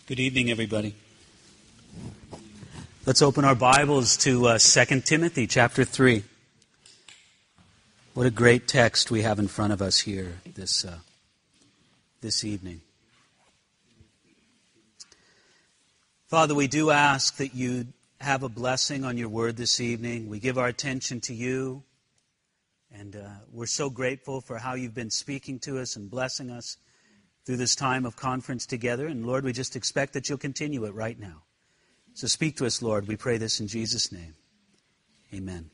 Good evening, everybody. Let's open our Bibles to 2 Timothy chapter 3. What a great text we have in front of us here this evening. Father, we do ask that you have a blessing on your word this evening. We give our attention to you, and we're so grateful for how you've been speaking to us and blessing us through this time of conference together. And Lord, we just expect that you'll continue it right now. So speak to us, Lord. We pray this in Jesus' name. Amen.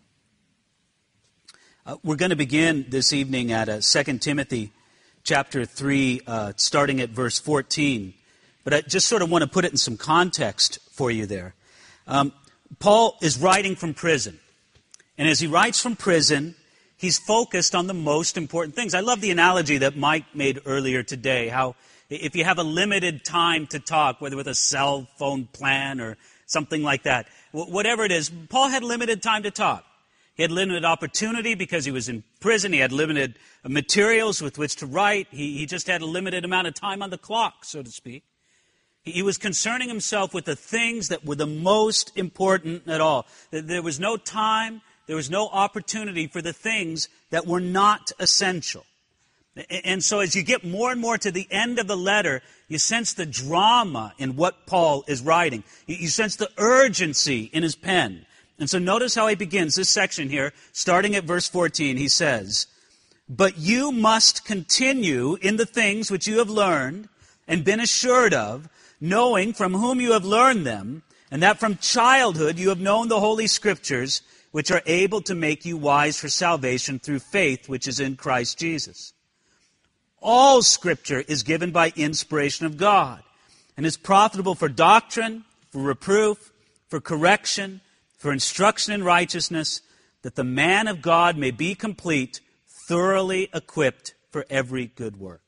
We're going to begin this evening at 2 Timothy chapter 3, starting at verse 14. But I just sort of want to put it in some context for you there. Paul is writing from prison. And as he writes from prison, he's focused on the most important things. I love the analogy that Mike made earlier today, how if you have a limited time to talk, whether with a cell phone plan or something like that, whatever it is, Paul had limited time to talk. He had limited opportunity because he was in prison. He had limited materials with which to write. He just had a limited amount of time on the clock, so to speak. He was concerning himself with the things that were the most important at all. There was no time. There was no opportunity for the things that were not essential. And so as you get more and more to the end of the letter, you sense the drama in what Paul is writing. You sense the urgency in his pen. And so notice how he begins this section here, starting at verse 14. He says, "But you must continue in the things which you have learned and been assured of, knowing from whom you have learned them, and that from childhood you have known the Holy Scriptures, which are able to make you wise for salvation through faith which is in Christ Jesus. All Scripture is given by inspiration of God, and is profitable for doctrine, for reproof, for correction, for instruction in righteousness, that the man of God may be complete, thoroughly equipped for every good work."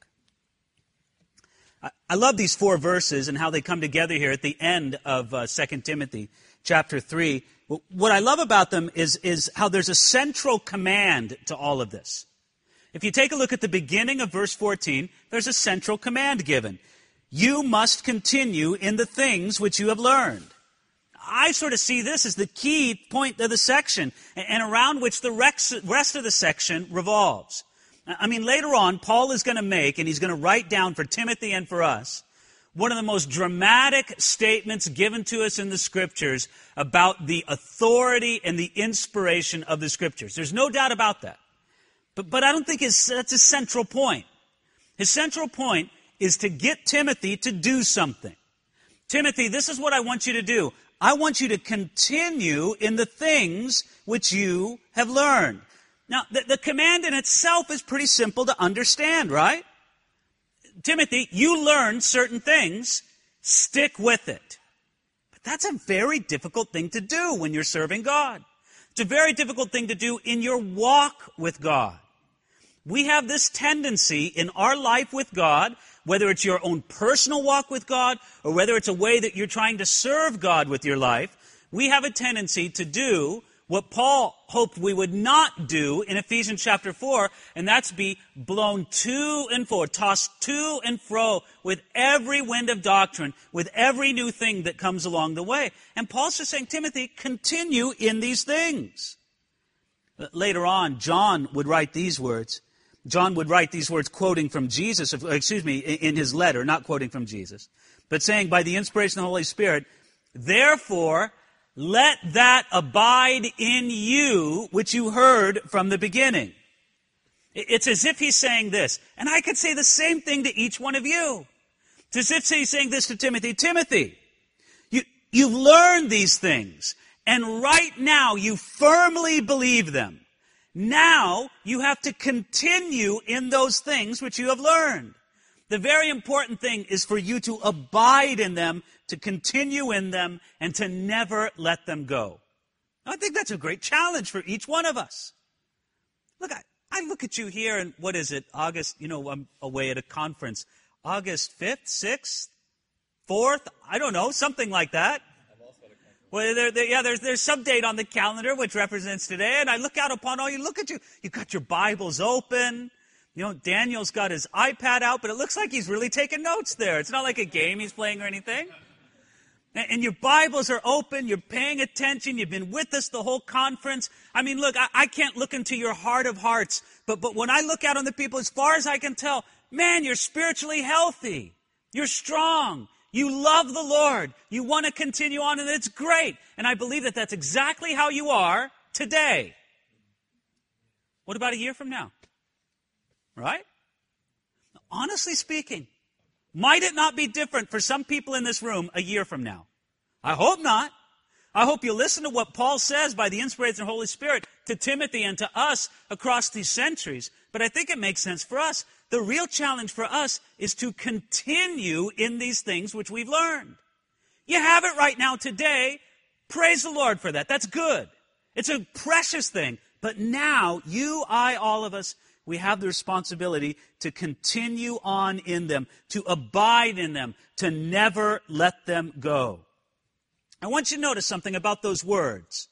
I love these four verses and how they come together here at the end of 2 Timothy chapter 3. What I love about them is how there's a central command to all of this. If you take a look at the beginning of verse 14, there's a central command given. You must continue in the things which you have learned. I sort of see this as the key point of the section and around which the rest of the section revolves. I mean, later on, Paul is going to make, and he's going to write down for Timothy and for us, one of the most dramatic statements given to us in the Scriptures about the authority and the inspiration of the Scriptures. There's no doubt about that. But I don't think that's his central point. His central point is to get Timothy to do something. Timothy, this is what I want you to do. I want you to continue in the things which you have learned. Now, the command in itself is pretty simple to understand, right? Timothy, you learned certain things, stick with it. But that's a very difficult thing to do when you're serving God. It's a very difficult thing to do in your walk with God. We have this tendency in our life with God, whether it's your own personal walk with God or whether it's a way that you're trying to serve God with your life, we have a tendency to do what Paul hoped we would not do in Ephesians chapter 4, and that's be blown to and fro, tossed to and fro with every wind of doctrine, with every new thing that comes along the way. And Paul's just saying, Timothy, continue in these things. Later on, John would write these words. John would write these words quoting from Jesus, in his letter, not quoting from Jesus, but saying, by the inspiration of the Holy Spirit, "Therefore, let that abide in you which you heard from the beginning." It's as if he's saying this. And I could say the same thing to each one of you. It's as if he's saying this to Timothy. Timothy, you've learned these things. And right now you firmly believe them. Now you have to continue in those things which you have learned. The very important thing is for you to abide in them, to continue in them, and to never let them go. I think that's a great challenge for each one of us. Look, I look at you here, and what is it, August, I'm away at a conference. August 5th, 6th, 4th, I don't know, something like that. Well, there's some date on the calendar which represents today, and I look out upon all you. Look at you. You've got your Bibles open. You know, Daniel's got his iPad out, but it looks like he's really taking notes there. It's not like a game he's playing or anything. And your Bibles are open, you're paying attention, you've been with us the whole conference. I mean, look, I can't look into your heart of hearts, but when I look out on the people, as far as I can tell, man, you're spiritually healthy. You're strong. You love the Lord. You want to continue on, and it's great. And I believe that that's exactly how you are today. What about a year from now? Right? Honestly speaking, might it not be different for some people in this room a year from now? I hope not. I hope you listen to what Paul says by the inspiration of the Holy Spirit to Timothy and to us across these centuries. But I think it makes sense for us. The real challenge for us is to continue in these things which we've learned. You have it right now today. Praise the Lord for that. That's good. It's a precious thing. But now, you, I, all of us, we have the responsibility to continue on in them, to abide in them, to never let them go. I want you to notice something about those words.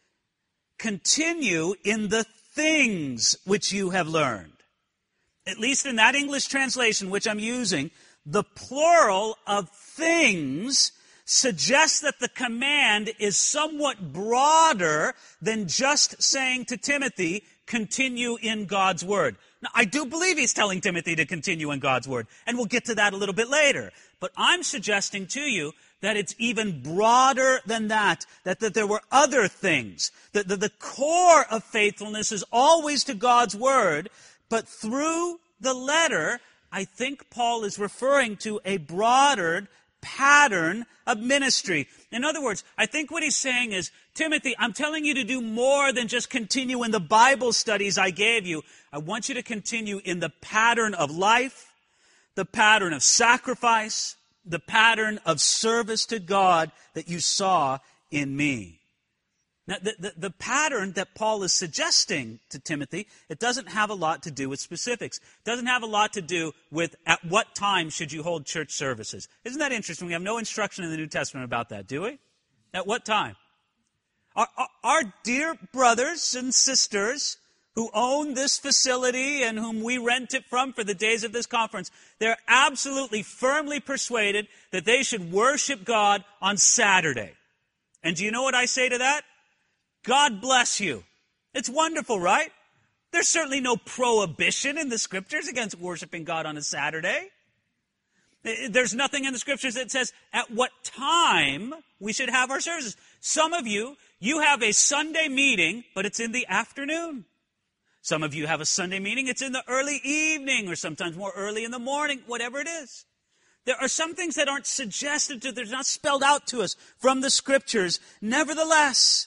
Continue in the things which you have learned. At least in that English translation which I'm using, the plural of things suggests that the command is somewhat broader than just saying to Timothy, continue in God's Word. Now, I do believe he's telling Timothy to continue in God's Word, and we'll get to that a little bit later. But I'm suggesting to you that it's even broader than that there were other things. That the core of faithfulness is always to God's Word, but through the letter, I think Paul is referring to a broader pattern of ministry. In other words, I think what he's saying is, Timothy, I'm telling you to do more than just continue in the Bible studies I gave you. I want you to continue in the pattern of life, the pattern of sacrifice, the pattern of service to God that you saw in me. Now, the pattern that Paul is suggesting to Timothy, it doesn't have a lot to do with specifics. It doesn't have a lot to do with at what time should you hold church services. Isn't that interesting? We have no instruction in the New Testament about that, do we? At what time? Our dear brothers and sisters who own this facility and whom we rent it from for the days of this conference, they're absolutely firmly persuaded that they should worship God on Saturday. And do you know what I say to that? God bless you. It's wonderful, right? There's certainly no prohibition in the Scriptures against worshiping God on a Saturday. There's nothing in the Scriptures that says at what time we should have our services. Some of you have a Sunday meeting, but it's in the afternoon. Some of you have a Sunday meeting, it's in the early evening, or sometimes more early in the morning, whatever it is. There are some things that aren't suggested to us, they're not spelled out to us from the Scriptures. Nevertheless,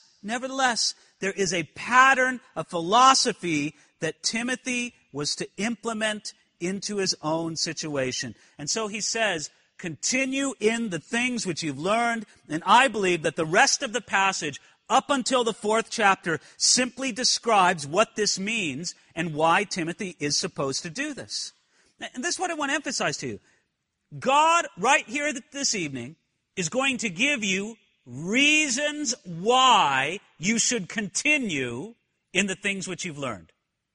there is a pattern, a philosophy that Timothy was to implement into his own situation. And so he says, continue in the things which you've learned. And I believe that the rest of the passage, up until the 4th chapter, simply describes what this means and why Timothy is supposed to do this. And this is what I want to emphasize to you. God, right here this evening, is going to give you reasons why you should continue in the things which you've learned.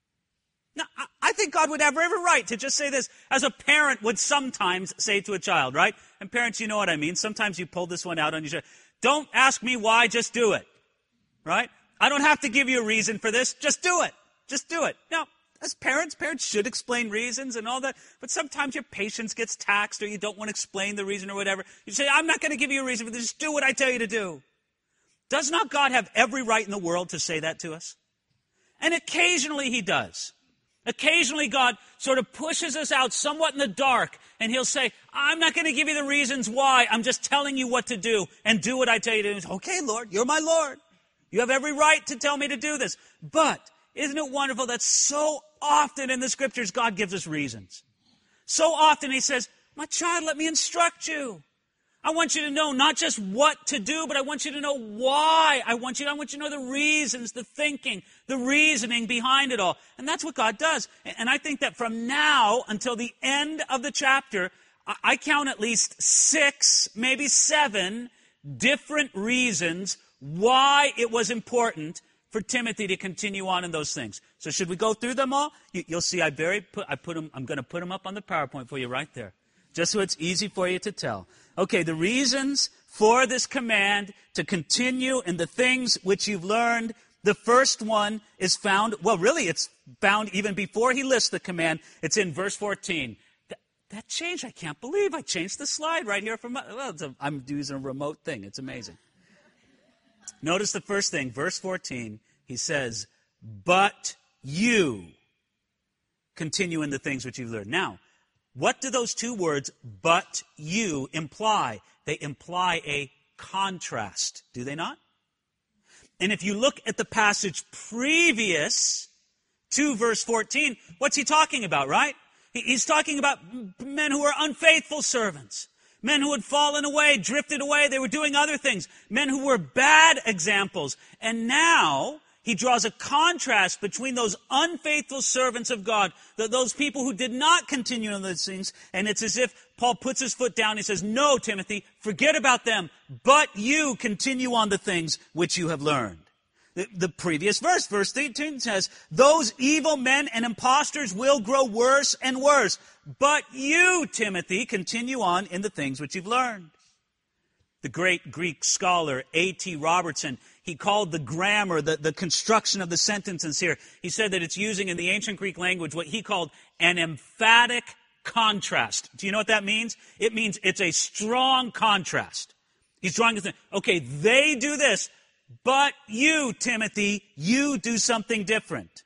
Now, I think God would have every right to just say this, as a parent would sometimes say to a child, right? And parents, you know what I mean. Sometimes you pull this one out on your child. Don't ask me why, just do it. Right? I don't have to give you a reason for this. Just do it. Just do it. Now, as parents should explain reasons and all that, but sometimes your patience gets taxed or you don't want to explain the reason or whatever. You say, I'm not going to give you a reason for this. Just do what I tell you to do. Does not God have every right in the world to say that to us? And occasionally he does. Occasionally God sort of pushes us out somewhat in the dark, and he'll say, I'm not going to give you the reasons why. I'm just telling you what to do, and do what I tell you to do. Okay, Lord, you're my Lord. You have every right to tell me to do this. But isn't it wonderful that so often in the Scriptures God gives us reasons? So often he says, my child, let me instruct you. I want you to know not just what to do, but I want you to know why. I want you to know the reasons, the thinking, the reasoning behind it all. And that's what God does. And I think that from now until the end of the chapter, I count at least 6, maybe 7 different reasons why it was important for Timothy to continue on in those things. So should we go through them all? You'll see I'm going to put them up on the PowerPoint for you right there, just so it's easy for you to tell. Okay, the reasons for this command to continue in the things which you've learned. The first one is found, it's found even before he lists the command. It's in verse 14. That changed. I can't believe I changed the slide right here. I'm using a remote thing. It's amazing. Notice the first thing, verse 14. He says, but you continue in the things which you've learned. Now, what do those two words, but you, imply? They imply a contrast, do they not? And if you look at the passage previous to verse 14, what's he talking about, right? He's talking about men who are unfaithful servants, men who had fallen away, drifted away, they were doing other things, men who were bad examples. And now he draws a contrast between those unfaithful servants of God, those people who did not continue in those things, and it's as if Paul puts his foot down. He says, no, Timothy, forget about them, but you continue on the things which you have learned. The previous verse, verse 13 says, those evil men and impostors will grow worse and worse, but you, Timothy, continue on in the things which you've learned. The great Greek scholar A.T. Robertson, he called the grammar, the construction of the sentences here, he said that it's using in the ancient Greek language what he called an emphatic contrast. Do you know what that means? It means it's a strong contrast. He's drawing a thing. Okay, they do this, but you, Timothy, you do something different.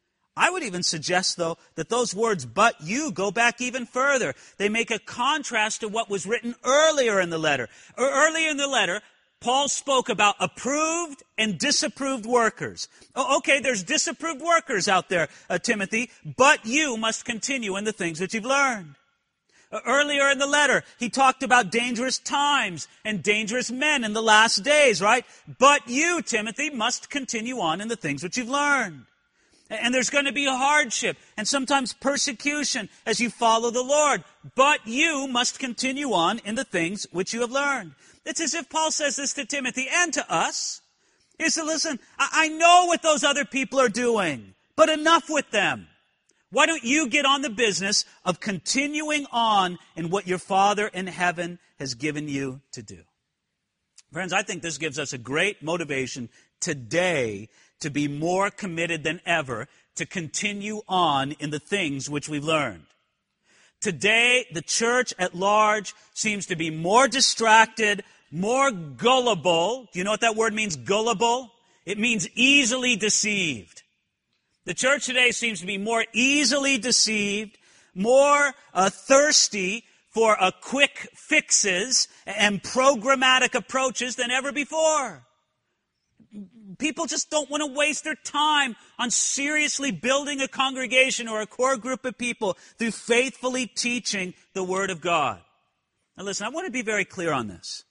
I would even suggest, though, that those words, but you, go back even further. They make a contrast to what was written earlier in the letter. Earlier in the letter, Paul spoke about approved and disapproved workers. Okay, there's disapproved workers out there, Timothy, but you must continue in the things that you've learned. Earlier in the letter, he talked about dangerous times and dangerous men in the last days, right? But you, Timothy, must continue on in the things which you've learned. And there's going to be a hardship and sometimes persecution as you follow the Lord. But you must continue on in the things which you have learned. It's as if Paul says this to Timothy and to us. He said, listen, I know what those other people are doing, but enough with them. Why don't you get on the business of continuing on in what your Father in heaven has given you to do? Friends, I think this gives us a great motivation today to be more committed than ever to continue on in the things which we've learned. Today, the church at large seems to be more distracted, more gullible. Do you know what that word means, gullible? It means easily deceived. The church today seems to be more easily deceived, more thirsty for quick fixes and programmatic approaches than ever before. People just don't want to waste their time on seriously building a congregation or a core group of people through faithfully teaching the Word of God. Now listen, I want to be very clear on this.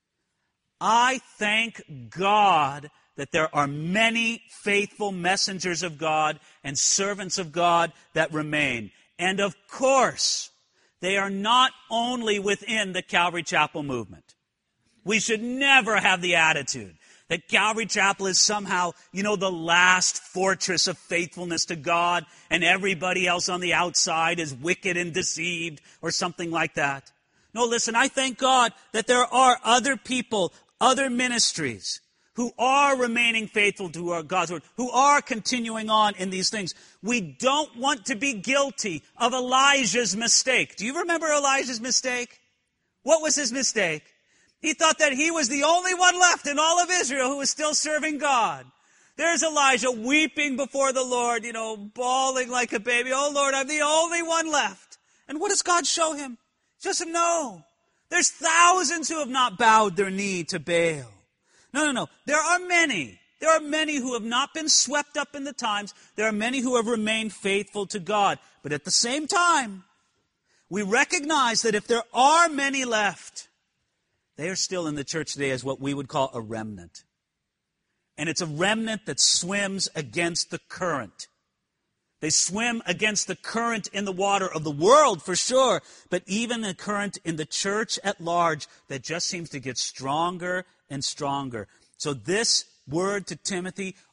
I thank God that there are many faithful messengers of God and servants of God that remain. And of course, they are not only within the Calvary Chapel movement. We should never have the attitude that Calvary Chapel is somehow, the last fortress of faithfulness to God, and everybody else on the outside is wicked and deceived, or something like that. No, listen, I thank God that there are other people, other ministries, who are remaining faithful to our God's Word, who are continuing on in these things. We don't want to be guilty of Elijah's mistake. Do you remember Elijah's mistake? What was his mistake? He thought that he was the only one left in all of Israel who was still serving God. There's Elijah weeping before the Lord, bawling like a baby. Oh, Lord, I'm the only one left. And what does God show him? He says, no. There's thousands who have not bowed their knee to Baal. No. There are many. There are many who have not been swept up in the times. There are many who have remained faithful to God. But at the same time, we recognize that if there are many left, they are still in the church today as what we would call a remnant. And it's a remnant that swims against the current. They swim against the current in the water of the world, for sure, but even the current in the church at large that just seems to get stronger and stronger. So this word to Timothy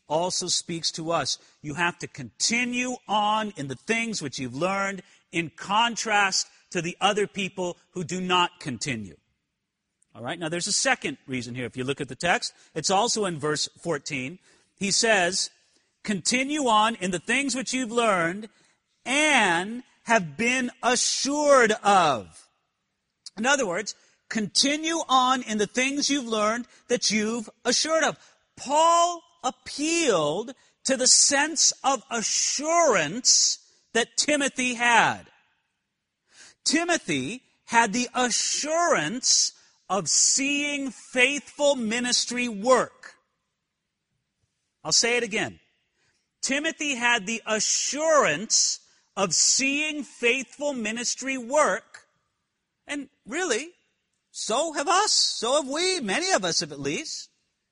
also speaks to us. You have to continue on in the things which you've learned, in contrast to the other people who do not continue. All right, now there's a second reason here. If you look at the text, it's also in verse 14. He says, continue on in the things which you've learned and have been assured of. In other words, continue on in the things you've learned that you've assured of. Paul appealed to the sense of assurance that Timothy had. Timothy had the assurance of seeing faithful ministry work. I'll say it again. Timothy had the assurance of seeing faithful ministry work. And really, so have us. So have we. Many of us have at least.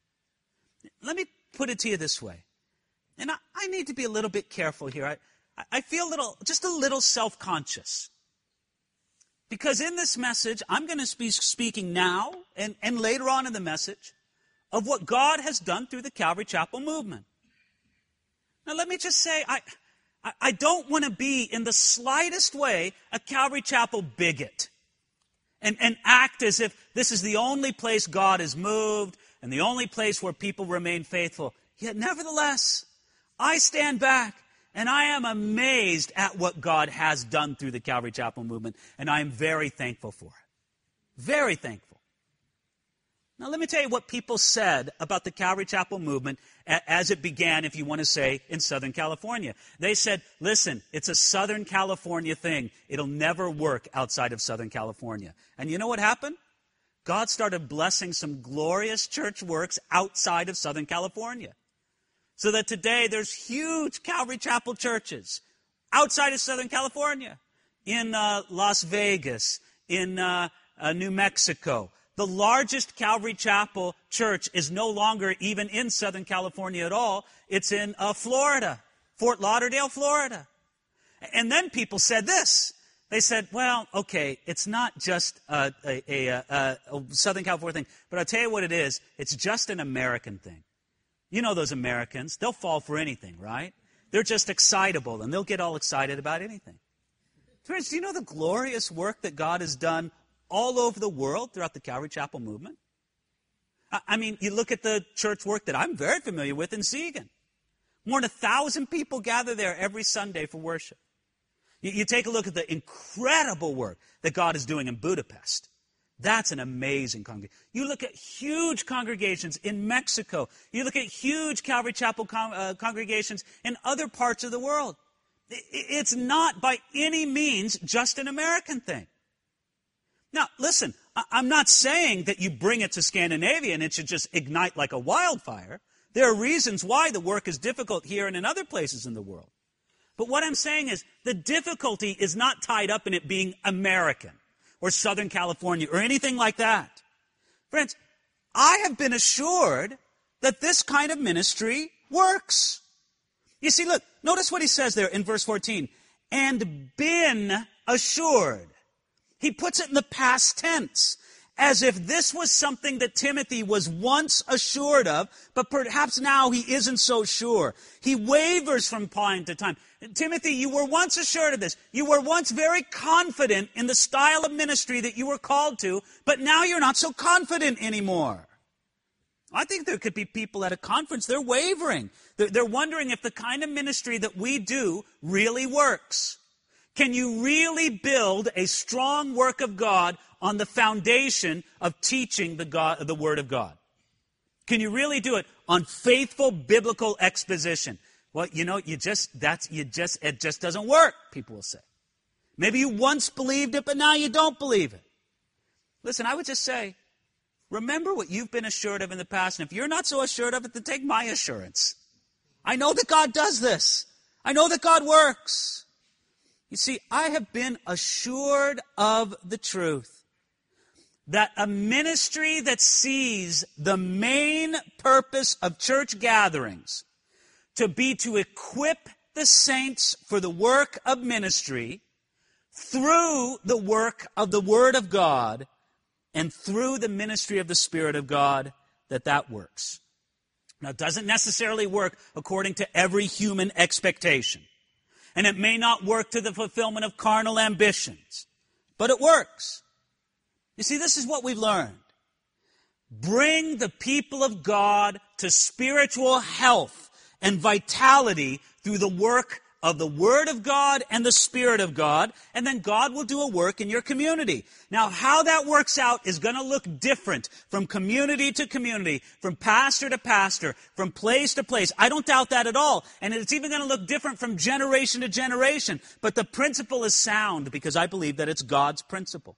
Let me put it to you this way. And I need to be a little bit careful here. I feel just a little self-conscious. Because in this message, I'm going to be speaking now and later on in the message of what God has done through the Calvary Chapel movement. Now, let me just say, I don't want to be in the slightest way a Calvary Chapel bigot and act as if this is the only place God has moved and the only place where people remain faithful. Yet, nevertheless, I stand back and I am amazed at what God has done through the Calvary Chapel movement, and I am very thankful for it. Very thankful. Now, let me tell you what people said about the Calvary Chapel movement as it began, if you want to say, in Southern California. They said, listen, it's a Southern California thing. It'll never work outside of Southern California. And you know what happened? God started blessing some glorious church works outside of Southern California. So that today there's huge Calvary Chapel churches outside of Southern California, in Las Vegas, in New Mexico. The largest Calvary Chapel church is no longer even in Southern California at all. It's in Florida, Fort Lauderdale, Florida. And then people said this. They said, well, okay, it's not just a Southern California thing, but I'll tell you what it is. It's just an American thing. You know those Americans. They'll fall for anything, right? They're just excitable, and they'll get all excited about anything. Friends, do you know the glorious work that God has done all over the world throughout the Calvary Chapel movement? I mean, you look at the church work that I'm very familiar with in Siegen. More than 1,000 people gather there every Sunday for worship. You take a look at the incredible work that God is doing in Budapest. That's an amazing congregation. You look at huge congregations in Mexico. You look at huge Calvary Chapel congregations in other parts of the world. It's not by any means just an American thing. Now, listen, I'm not saying that you bring it to Scandinavia and it should just ignite like a wildfire. There are reasons why the work is difficult here and in other places in the world. But what I'm saying is the difficulty is not tied up in it being American or Southern California or anything like that. Friends, I have been assured that this kind of ministry works. You see, look, notice what he says there in verse 14. And been assured. He puts it in the past tense, as if this was something that Timothy was once assured of, but perhaps now he isn't so sure. He wavers from time to time. Timothy, you were once assured of this. You were once very confident in the style of ministry that you were called to, but now you're not so confident anymore. I think there could be people at a conference, they're wavering. They're wondering if the kind of ministry that we do really works. Can you really build a strong work of God on the foundation of teaching the Word of God? Can you really do it on faithful biblical exposition? Well, you know, it just doesn't work, people will say. Maybe you once believed it, but now you don't believe it. Listen, I would just say, remember what you've been assured of in the past, and if you're not so assured of it, then take my assurance. I know that God does this. I know that God works. You see, I have been assured of the truth that a ministry that sees the main purpose of church gatherings to be to equip the saints for the work of ministry through the work of the Word of God and through the ministry of the Spirit of God, that works. Now, it doesn't necessarily work according to every human expectation. And it may not work to the fulfillment of carnal ambitions. But it works. You see, this is what we've learned. Bring the people of God to spiritual health and vitality through the work of the Word of God and the Spirit of God, and then God will do a work in your community. Now, how that works out is going to look different from community to community, from pastor to pastor, from place to place. I don't doubt that at all. And it's even going to look different from generation to generation. But the principle is sound because I believe that it's God's principle.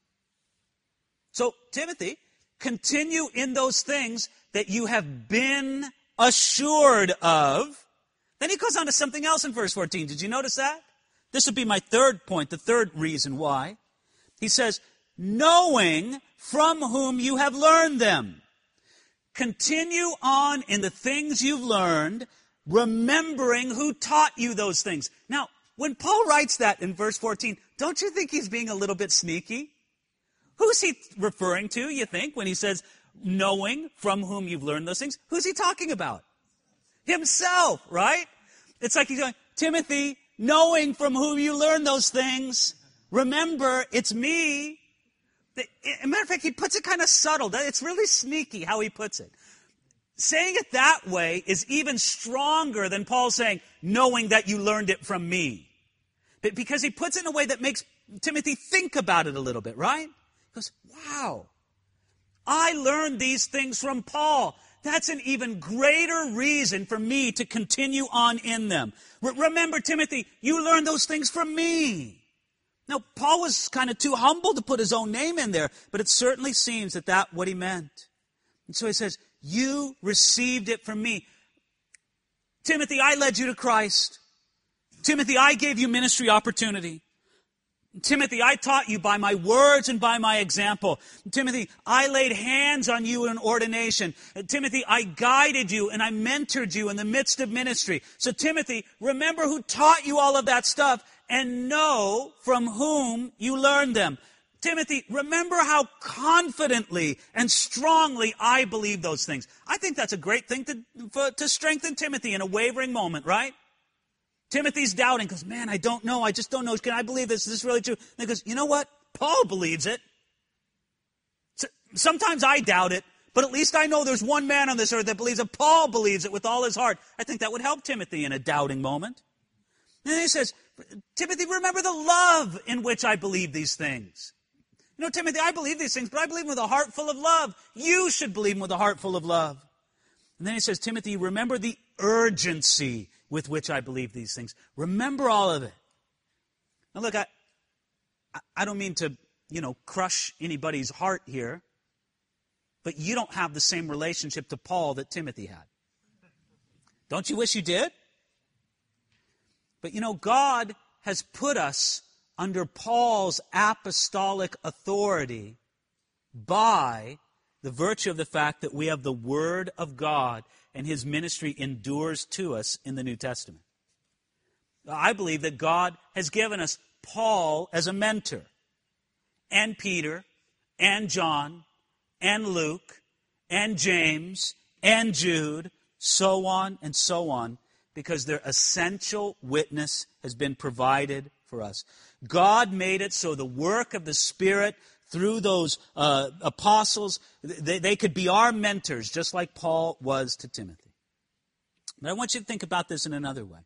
So, Timothy, continue in those things that you have been assured of. Then he goes on to something else in verse 14. Did you notice that? This would be my third point, the third reason why. He says, knowing from whom you have learned them. Continue on in the things you've learned, remembering who taught you those things. Now, when Paul writes that in verse 14, don't you think he's being a little bit sneaky? Who's he referring to, you think, when he says, knowing from whom you've learned those things? Who's he talking about? Himself, right? It's like he's going, Timothy, knowing from whom you learned those things, remember, it's me. As a matter of fact, he puts it kind of subtle. It's really sneaky how he puts it. Saying it that way is even stronger than Paul saying, knowing that you learned it from me. Because he puts it in a way that makes Timothy think about it a little bit, right? He goes, wow, I learned these things from Paul. That's an even greater reason for me to continue on in them. Remember, Timothy, you learned those things from me. Now, Paul was kind of too humble to put his own name in there, but it certainly seems that that's what he meant. And so he says, you received it from me. Timothy, I led you to Christ. Timothy, I gave you ministry opportunity. Timothy, I taught you by my words and by my example. Timothy, I laid hands on you in ordination. Timothy, I guided you and I mentored you in the midst of ministry. So Timothy, remember who taught you all of that stuff and know from whom you learned them. Timothy, remember how confidently and strongly I believe those things. I think that's a great thing to strengthen Timothy in a wavering moment, right? Timothy's doubting because, man, I don't know. I just don't know. Can I believe this? Is this really true? And he goes, you know what? Paul believes it. Sometimes I doubt it, but at least I know there's one man on this earth that believes it. Paul believes it with all his heart. I think that would help Timothy in a doubting moment. And then he says, Timothy, remember the love in which I believe these things. You know, Timothy, I believe these things, but I believe them with a heart full of love. You should believe them with a heart full of love. And then he says, Timothy, remember the urgency with which I believe these things. Remember all of it. Now look, I don't mean to, crush anybody's heart here, but you don't have the same relationship to Paul that Timothy had. Don't you wish you did? But God has put us under Paul's apostolic authority by the virtue of the fact that we have the Word of God and his ministry endures to us in the New Testament. I believe that God has given us Paul as a mentor, and Peter, and John, and Luke, and James, and Jude, so on and so on, because their essential witness has been provided for us. God made it so the work of the Spirit through those apostles, they could be our mentors, just like Paul was to Timothy. But I want you to think about this in another way.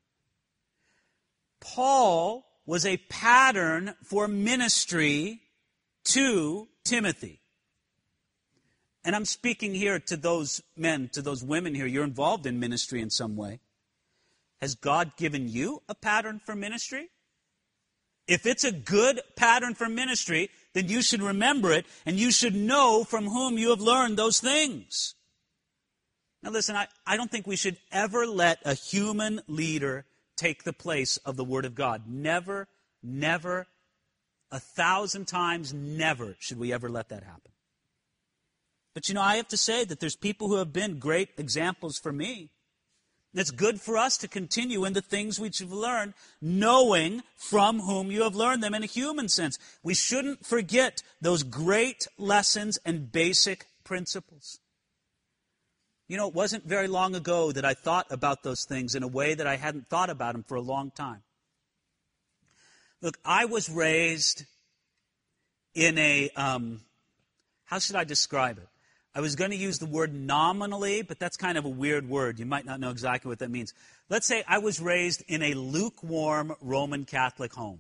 Paul was a pattern for ministry to Timothy. And I'm speaking here to those men, to those women here. You're involved in ministry in some way. Has God given you a pattern for ministry? If it's a good pattern for ministry, then you should remember it, and you should know from whom you have learned those things. Now listen, I don't think we should ever let a human leader take the place of the Word of God. Never, never, 1,000 times never should we ever let that happen. But I have to say that there's people who have been great examples for me. It's good for us to continue in the things which we've learned, knowing from whom you have learned them in a human sense. We shouldn't forget those great lessons and basic principles. You know, it wasn't very long ago that I thought about those things in a way that I hadn't thought about them for a long time. Look, I was raised in a, how should I describe it? I was going to use the word nominally, but that's kind of a weird word. You might not know exactly what that means. Let's say I was raised in a lukewarm Roman Catholic home.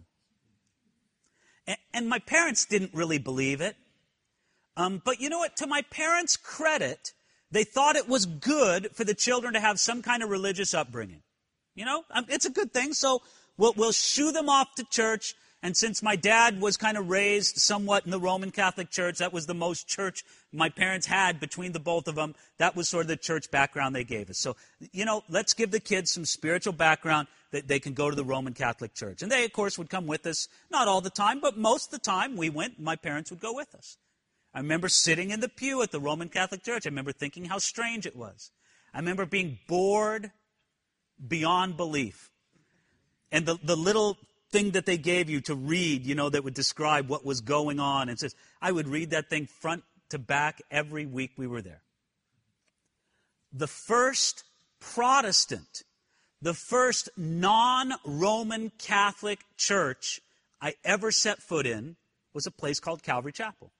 And my parents didn't really believe it. But you know what? To my parents' credit, they thought it was good for the children to have some kind of religious upbringing. You know, it's a good thing. So we'll shoo them off to church. And since my dad was kind of raised somewhat in the Roman Catholic Church, that was the most church my parents had between the both of them. That was sort of the church background they gave us. So, you know, let's give the kids some spiritual background that they can go to the Roman Catholic Church. And they, of course, would come with us. Not all the time, but most of the time we went, my parents would go with us. I remember sitting in the pew at the Roman Catholic Church. I remember thinking how strange it was. I remember being bored beyond belief. And the little thing that they gave you to read, you know, that would describe what was going on. And says, I would read that thing front to back every week we were there. The first Protestant, the first non-Roman Catholic church I ever set foot in was a place called Calvary Chapel.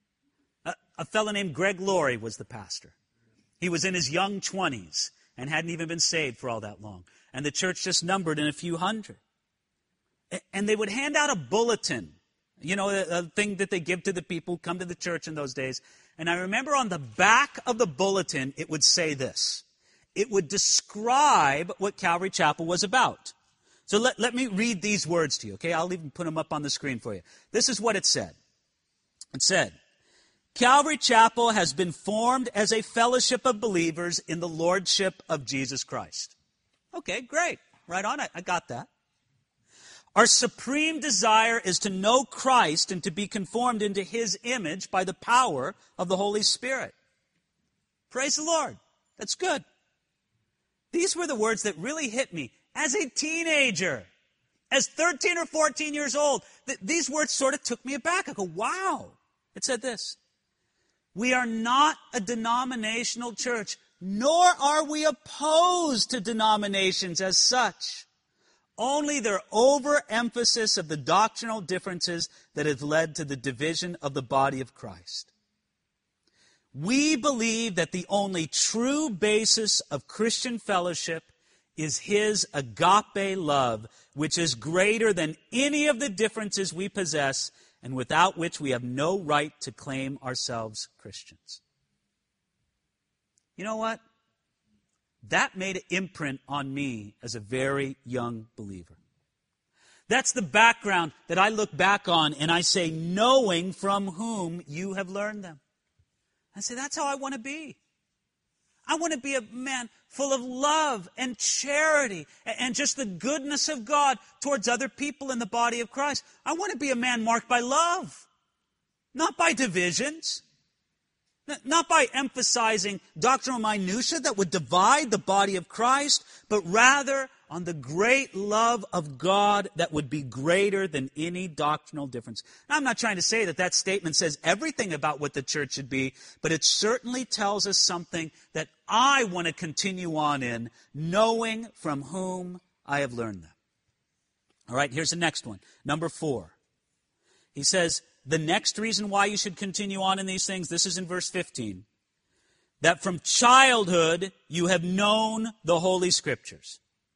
A fellow named Greg Laurie was the pastor. He was in his young 20s and hadn't even been saved for all that long. And the church just numbered in a few hundred. And they would hand out a bulletin, you know, a thing that they give to the people who come to the church in those days. And I remember on the back of the bulletin, it would say this. It would describe what Calvary Chapel was about. So let me read these words to you, okay? I'll even put them up on the screen for you. This is what it said. It said, Calvary Chapel has been formed as a fellowship of believers in the Lordship of Jesus Christ. Okay, great. Right on. I got that. Our supreme desire is to know Christ and to be conformed into His image by the power of the Holy Spirit. Praise the Lord. That's good. These were the words that really hit me as a teenager, as 13 or 14 years old. These words sort of took me aback. I go, wow. It said this. We are not a denominational church, nor are we opposed to denominations as such. Only their overemphasis of the doctrinal differences that have led to the division of the body of Christ. We believe that the only true basis of Christian fellowship is His agape love, which is greater than any of the differences we possess and without which we have no right to claim ourselves Christians. You know what? That made an imprint on me as a very young believer. That's the background that I look back on and I say, knowing from whom you have learned them. I say, that's how I want to be. I want to be a man full of love and charity and just the goodness of God towards other people in the body of Christ. I want to be a man marked by love, not by divisions. Not by emphasizing doctrinal minutiae that would divide the body of Christ, but rather on the great love of God that would be greater than any doctrinal difference. Now, I'm not trying to say that that statement says everything about what the church should be, but it certainly tells us something that I want to continue on in, knowing from whom I have learned them. All right, here's the next one. Number 4. He says, the next reason why you should continue on in these things, this is in verse 15, that from childhood you have known the Holy Scriptures.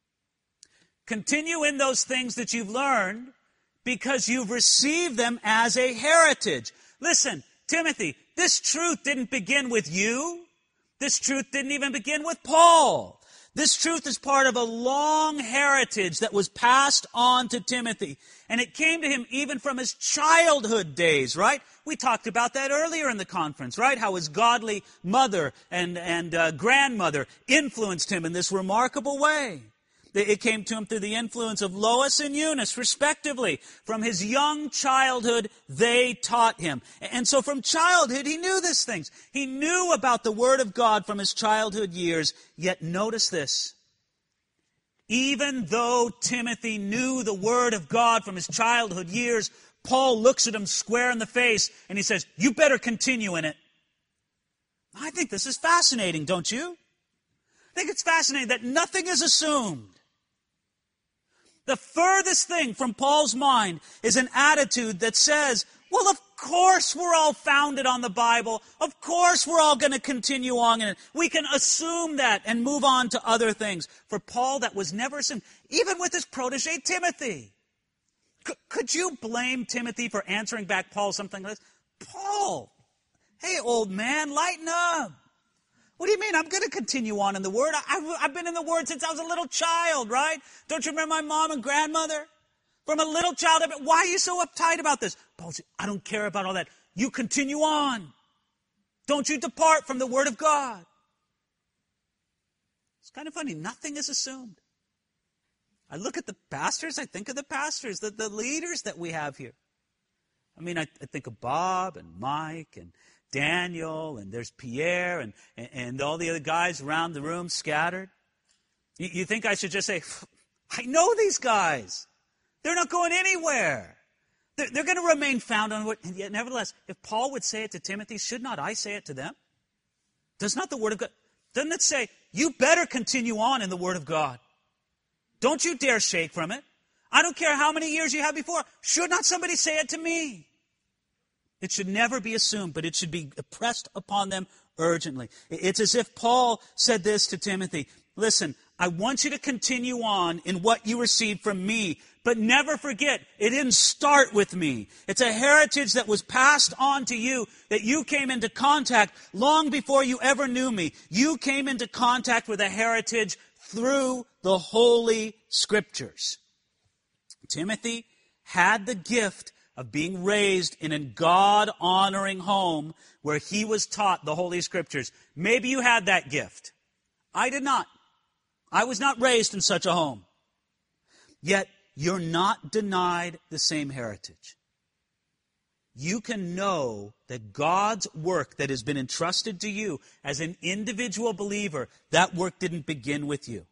Continue in those things that you've learned because you've received them as a heritage. Listen, Timothy, this truth didn't begin with you. This truth didn't even begin with Paul. This truth is part of a long heritage that was passed on to Timothy. And it came to him even from his childhood days, right? We talked about that earlier in the conference, right? How his godly mother and grandmother influenced him in this remarkable way. It came to him through the influence of Lois and Eunice, respectively. From his young childhood, they taught him. And so from childhood, he knew these things. He knew about the Word of God from his childhood years. Yet notice this. Even though Timothy knew the Word of God from his childhood years, Paul looks at him square in the face and he says, you better continue in it. I think this is fascinating, don't you? think it's fascinating that nothing is assumed. The furthest thing from Paul's mind is an attitude that says, well, of course we're all founded on the Bible. Of course we're all going to continue on in it. We can assume that and move on to other things. For Paul, that was never assumed, even with his protege Timothy. Could you blame Timothy for answering back Paul something like this? Paul, hey, old man, lighten up. What do you mean? I'm going to continue on in the Word. I've been in the Word since I was a little child, right? Don't you remember my mom and grandmother? From a little child, why are you so uptight about this? Paul said, I don't care about all that. You continue on. Don't you depart from the Word of God. It's kind of funny. Nothing is assumed. I look at the pastors. I think of the pastors, the leaders that we have here. I mean, I think of Bob and Mike and Daniel, and there's Pierre and all the other guys around the room scattered. You think I should just say, I know these guys. They're not going anywhere. They're going to remain found on what. And yet, nevertheless, if Paul would say it to Timothy, should not I say it to them? Does not the Word of God, doesn't it say, you better continue on in the Word of God? Don't you dare shake from it. I don't care how many years you have before. Should not somebody say it to me? It should never be assumed, but it should be pressed upon them urgently. It's as if Paul said this to Timothy. Listen, I want you to continue on in what you received from me, but never forget, it didn't start with me. It's a heritage that was passed on to you, that you came into contact long before you ever knew me. You came into contact with a heritage through the Holy Scriptures. Timothy had the gift of being raised in a God-honoring home where he was taught the Holy Scriptures. Maybe you had that gift. I did not. I was not raised in such a home. Yet, you're not denied the same heritage. You can know that God's work that has been entrusted to you as an individual believer, that work didn't begin with you.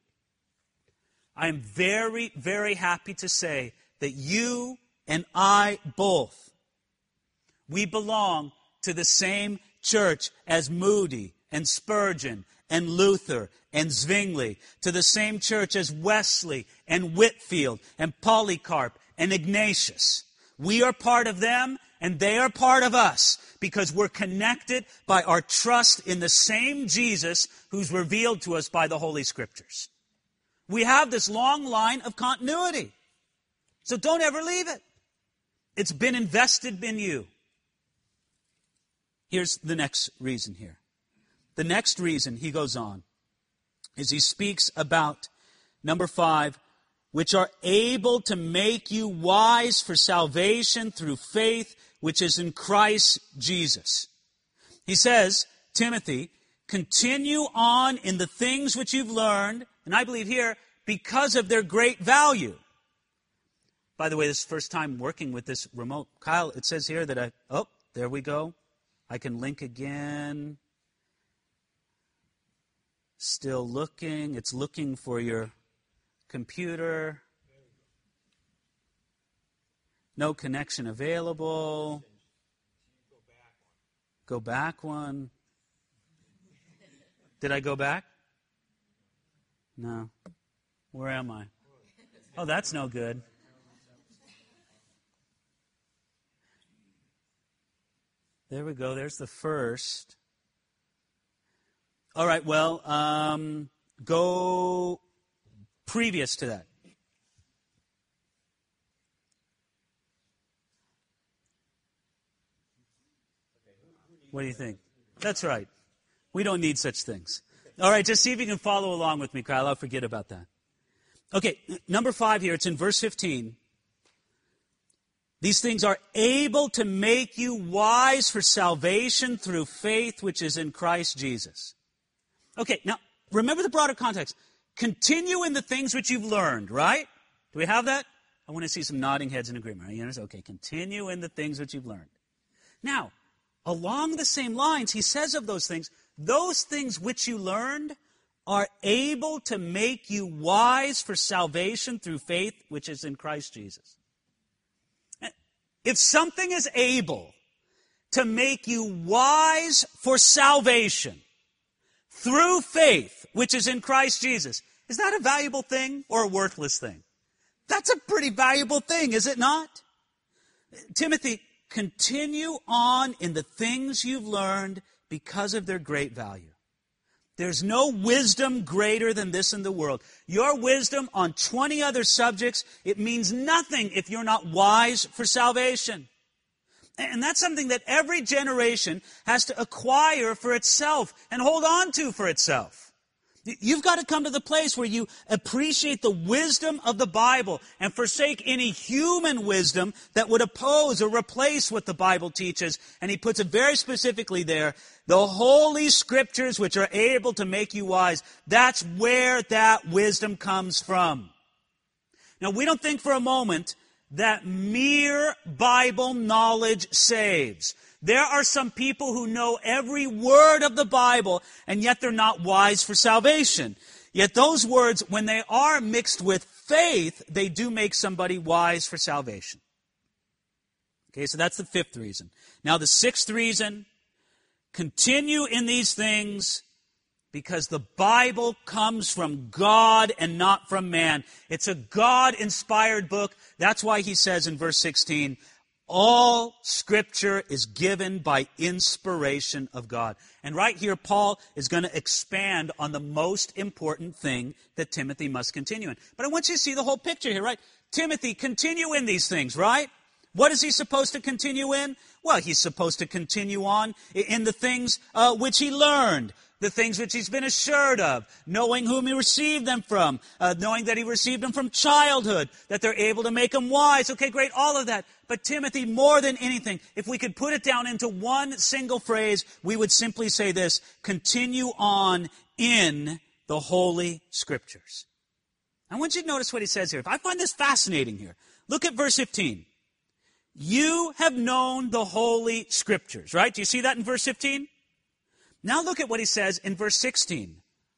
I am very, very happy to say that you and I both, we belong to the same church as Moody and Spurgeon and Luther and Zwingli, to the same church as Wesley and Whitefield and Polycarp and Ignatius. We are part of them and they are part of us because we're connected by our trust in the same Jesus who's revealed to us by the Holy Scriptures. We have this long line of continuity. So don't ever leave it. It's been invested in you. Here's the next reason here. The next reason, he goes on, is he speaks about, number 5, which are able to make you wise for salvation through faith, which is in Christ Jesus. He says, Timothy, continue on in the things which you've learned, and I believe here, because of their great value. By the way, this is the first time working with this remote. Kyle, it says here that there we go. I can link again. Still looking. It's looking for your computer. No connection available. Go back one. Did I go back? No. Where am I? Oh, that's no good. There we go. There's the first. All right, well, go previous to that. What do you think? That's right. We don't need such things. All right, just see if you can follow along with me, Kyle. I'll forget about that. Okay, number 5 here. It's in verse 15. These things are able to make you wise for salvation through faith which is in Christ Jesus. Okay, now, remember the broader context. Continue in the things which you've learned, right? Do we have that? I want to see some nodding heads in agreement. You understand? Okay, continue in the things which you've learned. Now, along the same lines, he says of those things which you learned are able to make you wise for salvation through faith which is in Christ Jesus. If something is able to make you wise for salvation through faith, which is in Christ Jesus. Is that a valuable thing or a worthless thing? That's a pretty valuable thing, is it not? Timothy, continue on in the things you've learned because of their great value. There's no wisdom greater than this in the world. Your wisdom on 20 other subjects, it means nothing if you're not wise for salvation. And that's something that every generation has to acquire for itself and hold on to for itself. You've got to come to the place where you appreciate the wisdom of the Bible and forsake any human wisdom that would oppose or replace what the Bible teaches. And he puts it very specifically there, the Holy Scriptures which are able to make you wise. That's where that wisdom comes from. Now, we don't think for a moment that mere Bible knowledge saves. There are some people who know every word of the Bible, and yet they're not wise for salvation. Yet those words, when they are mixed with faith, they do make somebody wise for salvation. Okay, so that's the fifth reason. Now the sixth reason, continue in these things because the Bible comes from God and not from man. It's a God-inspired book. That's why he says in verse 16, all Scripture is given by inspiration of God. And right here, Paul is going to expand on the most important thing that Timothy must continue in. But I want you to see the whole picture here, right? Timothy, continue in these things, right? What is he supposed to continue in? Well, he's supposed to continue on in the things which he learned, the things which he's been assured of, knowing whom he received them from, knowing that he received them from childhood, that they're able to make him wise. Okay, great, all of that. But Timothy, more than anything, if we could put it down into one single phrase, we would simply say this: continue on in the Holy Scriptures. I want you to notice what he says here. I find this fascinating here. Look at verse 15. You have known the Holy Scriptures, right? Do you see that in verse 15? Now look at what he says in verse 16.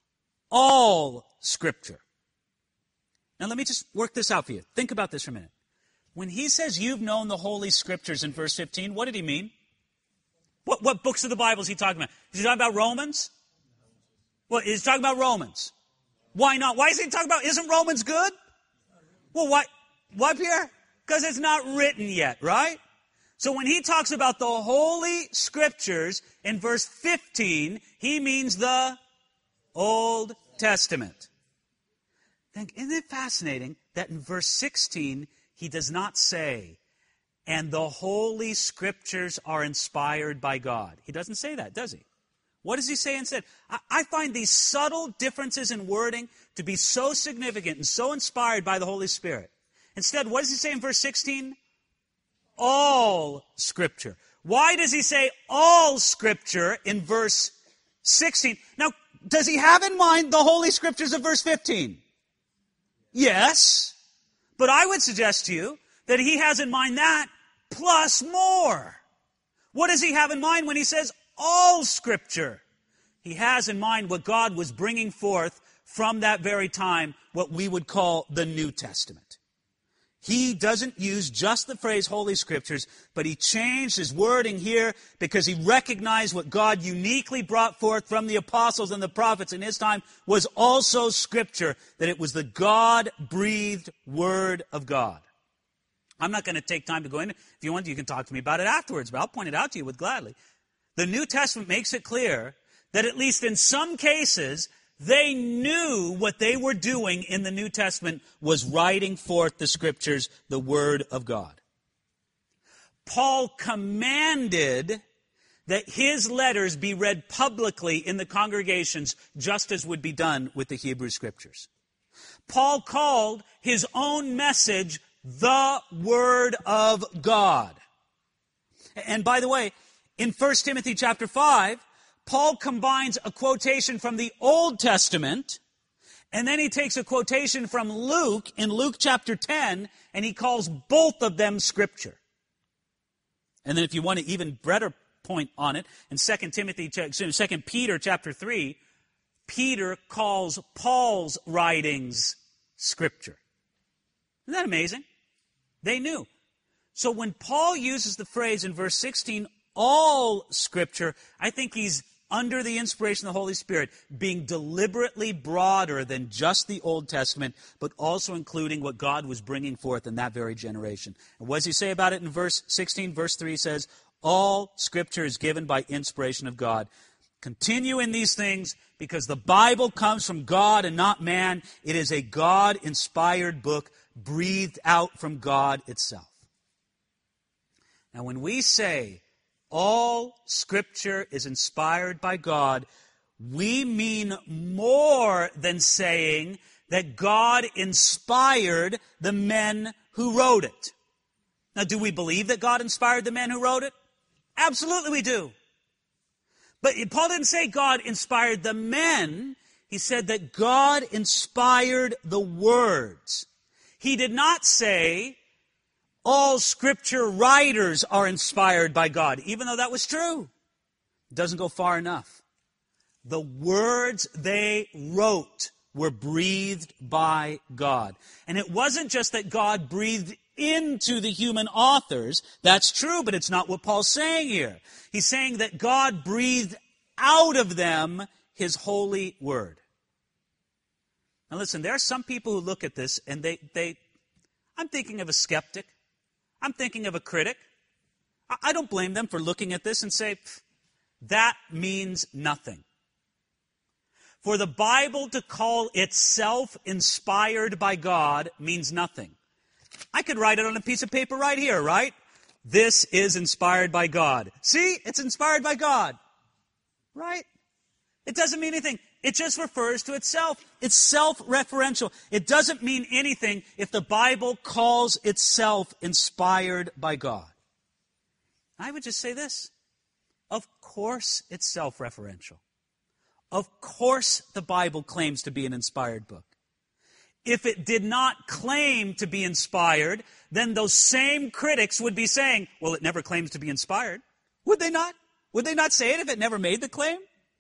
All Scripture. Now let me just work this out for you. Think about this for a minute. When he says you've known the Holy Scriptures in verse 15, what did he mean? What books of the Bible is he talking about? Is he talking about Romans? Well, he's talking about Romans. Why not? Why is he talking about, isn't Romans good? Well, why, Pierre? Because it's not written yet, right? So when he talks about the Holy Scriptures in verse 15, he means the Old Testament. Isn't it fascinating that in verse 16, he does not say, and the Holy Scriptures are inspired by God. He doesn't say that, does he? What does he say instead? I find these subtle differences in wording to be so significant and so inspired by the Holy Spirit. Instead, what does he say in verse 16? All Scripture. Why does he say all Scripture in verse 16? Now, does he have in mind the Holy Scriptures of verse 15? Yes. But I would suggest to you that he has in mind that plus more. What does he have in mind when he says all Scripture? He has in mind what God was bringing forth from that very time, what we would call the New Testament. He doesn't use just the phrase Holy Scriptures, but he changed his wording here because he recognized what God uniquely brought forth from the apostles and the prophets in his time was also Scripture, that it was the God-breathed Word of God. I'm not going to take time to go into it. If you want, you can talk to me about it afterwards, but I'll point it out to you with gladly. The New Testament makes it clear that at least in some cases, they knew what they were doing in the New Testament was writing forth the Scriptures, the Word of God. Paul commanded that his letters be read publicly in the congregations just as would be done with the Hebrew Scriptures. Paul called his own message the Word of God. And by the way, in 1 Timothy chapter 5, Paul combines a quotation from the Old Testament, and then he takes a quotation from Luke in Luke chapter 10, and he calls both of them Scripture. And then if you want an even better point on it, in 2 Peter chapter 3, Peter calls Paul's writings Scripture. Isn't that amazing? They knew. So when Paul uses the phrase in verse 16, all Scripture, I think he's under the inspiration of the Holy Spirit, being deliberately broader than just the Old Testament, but also including what God was bringing forth in that very generation. And what does he say about it in verse 16? Verse 3 says, all Scripture is given by inspiration of God. Continue in these things, because the Bible comes from God and not man. It is a God-inspired book, breathed out from God itself. Now, when we say all Scripture is inspired by God, we mean more than saying that God inspired the men who wrote it. Now, do we believe that God inspired the men who wrote it? Absolutely we do. But Paul didn't say God inspired the men. He said that God inspired the words. He did not say all Scripture writers are inspired by God, even though that was true. It doesn't go far enough. The words they wrote were breathed by God. And it wasn't just that God breathed into the human authors. That's true, but it's not what Paul's saying here. He's saying that God breathed out of them His holy word. Now listen, there are some people who look at this and I'm thinking of a skeptic. I'm thinking of a critic. I don't blame them for looking at this and say, that means nothing. For the Bible to call itself inspired by God means nothing. I could write it on a piece of paper right here, right? This is inspired by God. See, it's inspired by God. Right? It doesn't mean anything. It just refers to itself. It's self-referential. It doesn't mean anything if the Bible calls itself inspired by God. I would just say this. Of course it's self-referential. Of course the Bible claims to be an inspired book. If it did not claim to be inspired, then those same critics would be saying, well, it never claims to be inspired. Would they not? Would they not say it if it never made the claim?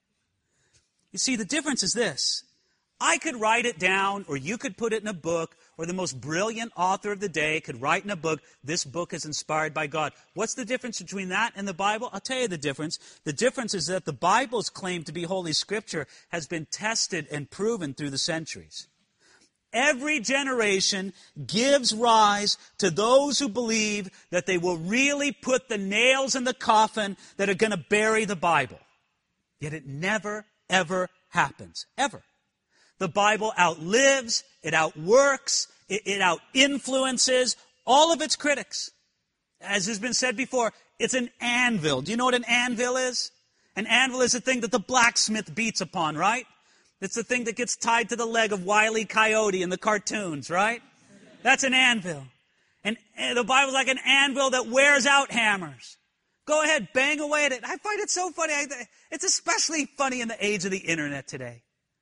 You see, the difference is this. I could write it down, or you could put it in a book, or the most brilliant author of the day could write in a book, this book is inspired by God. What's the difference between that and the Bible? I'll tell you the difference. The difference is that the Bible's claim to be Holy Scripture has been tested and proven through the centuries. Every generation gives rise to those who believe that they will really put the nails in the coffin that are going to bury the Bible. Yet it never, ever happens. Ever. The Bible outlives, it outworks, it out-influences all of its critics. As has been said before, it's an anvil. Do you know what an anvil is? An anvil is a thing that the blacksmith beats upon, right? It's the thing that gets tied to the leg of Wile E. Coyote in the cartoons, right? That's an anvil. And the Bible's like an anvil that wears out hammers. Go ahead, bang away at it. I find it so funny. It's especially funny in the age of the internet today.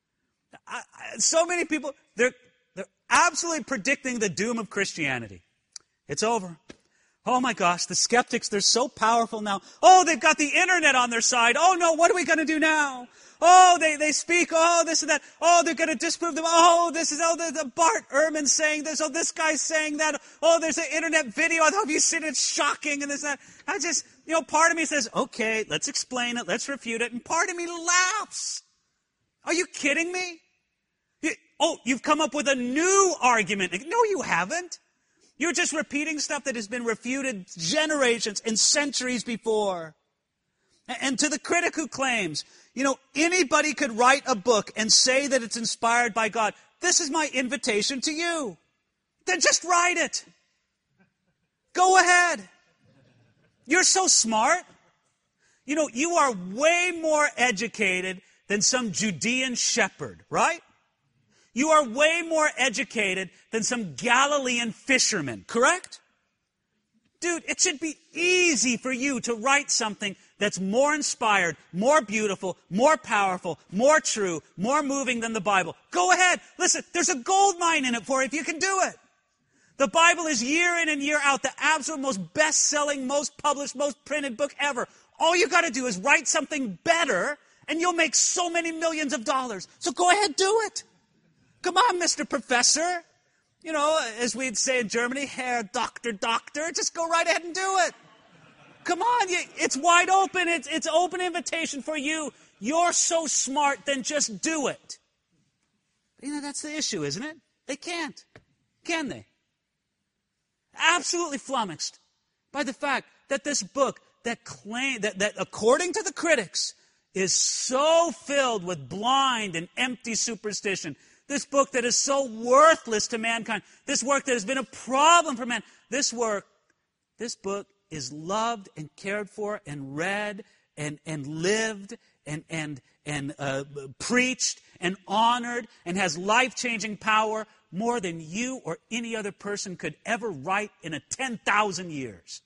So many people, they're absolutely predicting the doom of Christianity. It's over. Oh my gosh, the skeptics, they're so powerful now. Oh, they've got the internet on their side. Oh no, what are we going to do now? Oh, they speak, oh, this and that. Oh, they're going to disprove them. Oh, the Bart Ehrman saying this. Oh, this guy's saying that. Oh, there's an internet video. I hope you've seen it. It's shocking and this and that. Part of me says, okay, let's explain it. Let's refute it. And part of me laughs. Are you kidding me? You've come up with a new argument. No, you haven't. You're just repeating stuff that has been refuted generations and centuries before. And to the critic who claims, anybody could write a book and say that it's inspired by God, this is my invitation to you. Then just write it. Go ahead. You're so smart. You are way more educated than some Judean shepherd, right? You are way more educated than some Galilean fisherman, correct? Dude, it should be easy for you to write something that's more inspired, more beautiful, more powerful, more true, more moving than the Bible. Go ahead. Listen, there's a gold mine in it for you if you can do it. The Bible is year in and year out the absolute most best-selling, most published, most printed book ever. All you got to do is write something better, and you'll make so many millions of dollars. So go ahead, do it. Come on, Mr. Professor. As we'd say in Germany, Herr Doctor, just go right ahead and do it. Come on, it's wide open. It's open invitation for you. you're so smart, then just do it. But that's the issue, isn't it? They can't. Can they? Absolutely flummoxed by the fact that this book that according to the critics is so filled with blind and empty superstition, this book that is so worthless to mankind, this work that has been a problem for man, this book is loved and cared for and read and lived and preached and honored and has life-changing power more than you or any other person could ever write in 10,000 years.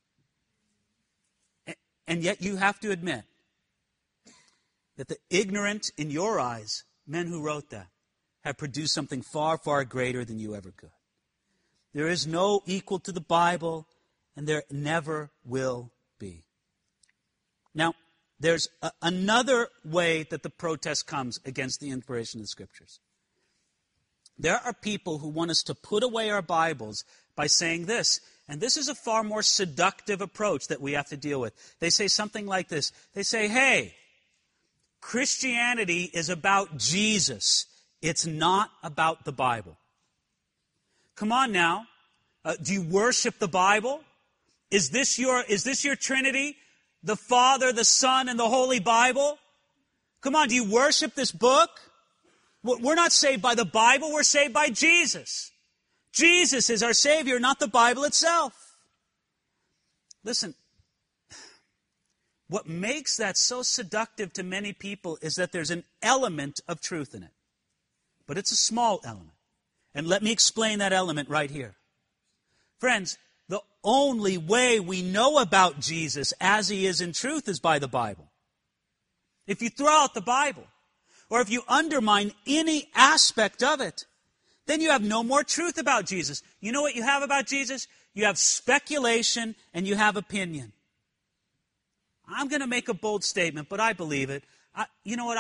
And yet you have to admit that the ignorant, in your eyes, men who wrote that, have produced something far, far greater than you ever could. There is no equal to the Bible, and there never will be. Now, there's another way that the protest comes against the inspiration of the Scriptures. There are people who want us to put away our Bibles by saying this, and this is a far more seductive approach that we have to deal with. They say something like this. They say, hey, Christianity is about Jesus. It's not about the Bible. Come on now. Do you worship the Bible? Is this your Trinity? The Father, the Son, and the Holy Bible? Come on, do you worship this book? We're not saved by the Bible, we're saved by Jesus. Jesus is our Savior, not the Bible itself. Listen, what makes that so seductive to many people is that there's an element of truth in it. But it's a small element. And let me explain that element right here. Friends, the only way we know about Jesus as he is in truth is by the Bible. If you throw out the Bible, or if you undermine any aspect of it, then you have no more truth about Jesus. You know what you have about Jesus? You have speculation and you have opinion. I'm going to make a bold statement, but I believe it. You know what?